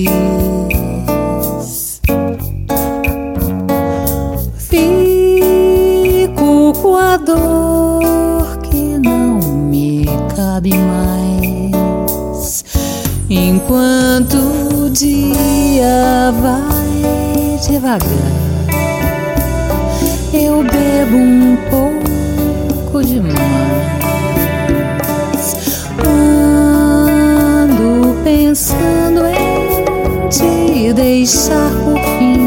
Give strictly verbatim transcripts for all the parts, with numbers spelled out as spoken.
Fico com a dor que não me cabe mais, enquanto o dia vai devagar. Eu bebo um pouco demais, ando pensando em te deixar por fim.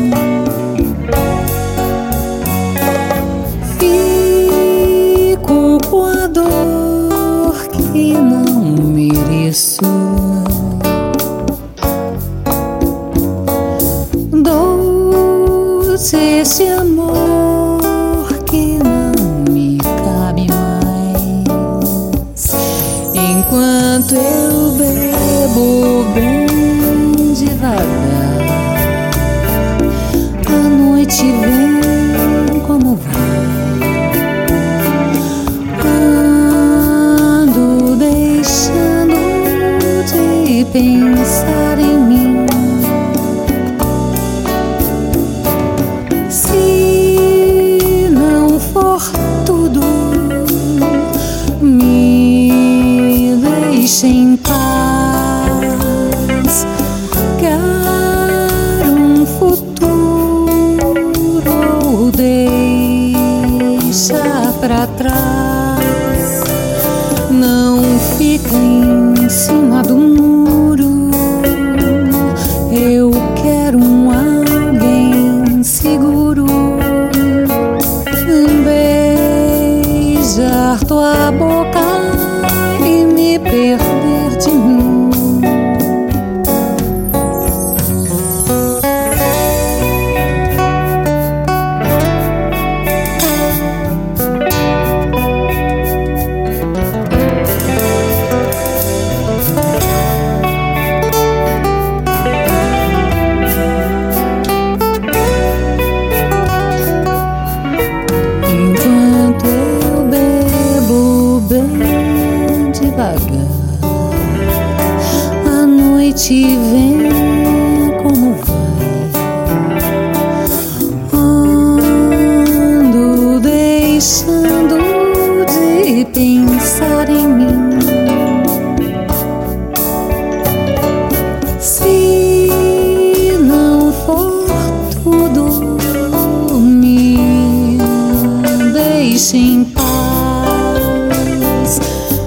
Fico com a dor que não mereço, doce esse amor que não me cabe mais, enquanto eu bebo bem devagar. A noite vem como vai, ando deixando de pensar em mim. Se não for tudo, me deixe em paz. Quero um futuro, deixa pra trás. Não fica em cima do muro. Eu quero um alguém seguro, beijar tua boca e me perder de mim. Enquanto eu bebo bem devagar, a noite vem como vai, ando deixando de pensar em mim. Se não for tudo, me deixe em paz.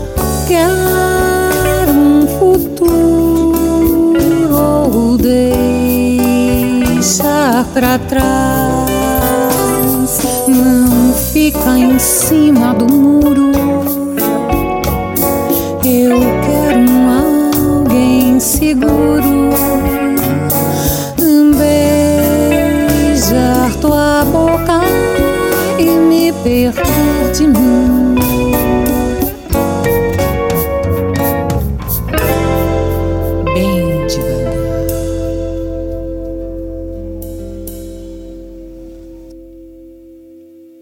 Quero um futuro, deixar pra trás. Não fica em cima do muro. Eu quero um alguém seguro, beijar tua boca e me perder de mim.